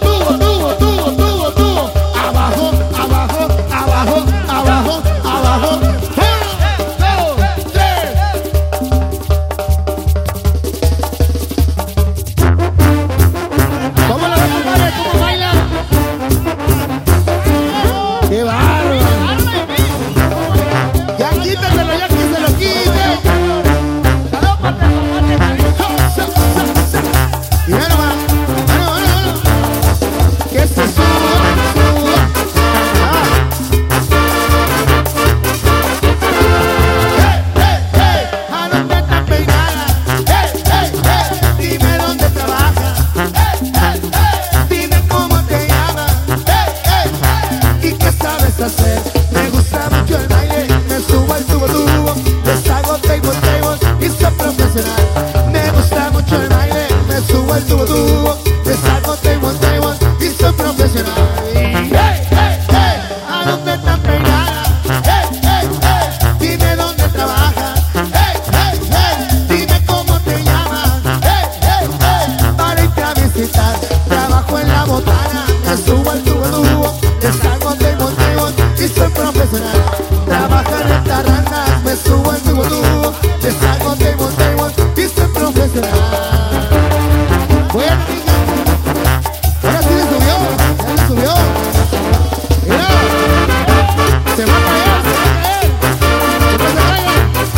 Me gusta mucho el baile, me subo al tubo tubo, les hago table tables y soy profesional. Me gusta mucho el baile, me subo al tubo tubo, les hago table tables y soy profesional. Hey, hey, hey, ¿a dónde están pegadas? Hey, hey, hey, dime dónde trabajas. Hey, hey, hey, dime cómo te llamas. Hey, hey, hey, para irte a visitar. Trabajo en la botana, me subo al tubo tubo, les hago table tables y soy profesional. Trabajo en restaurantes, me subo al tubo tubo, les hago table tables y soy profesional. Bueno, niña, ahora sí le subió, ya le subió. Mira, se va a caer, se va a caer. Que no se caiga.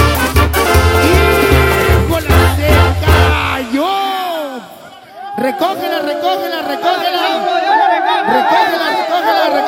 ¡Híjole, se cayó! Recógela, recógela, recógela. Recógela, recógela, recógela.